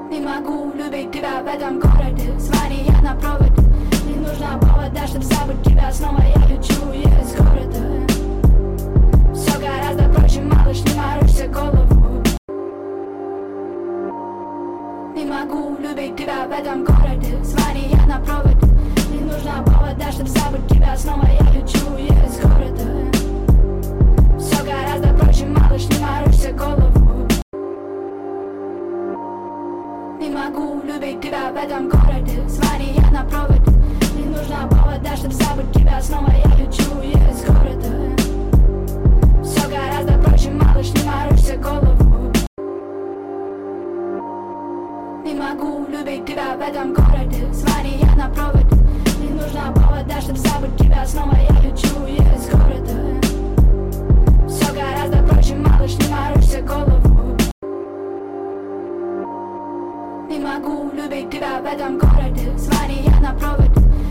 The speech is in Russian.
Не могу любить тебя в этом городе. Звони, я на проводе. Не нужна повода, чтоб забыть тебя снова. Я хочу уехать с города. Все гораздо проще, малыш, не морочься голову. Не могу любить тебя в этом городе. Звони, я на проводе. Не нужна повода, чтоб забыть тебя снова. Я хочу уехать с города. Все гораздо проще, малыш, не морочься голову. Не могу любить тебя в этом городе. Звони, я на проводе. Не нужна повода, чтоб забыть тебя снова. Я хочу уехать с города. Все гораздо проще, малыш, не морочься голову. Не могу любить тебя в этом городе. Звони, я на проводе. Не нужна повода, чтоб забыть тебя снова. Я хочу уехать с города. Все гораздо проще, малыш, не морочься голову. Не могу любить тебя в этом городе. Звони, я на проводе.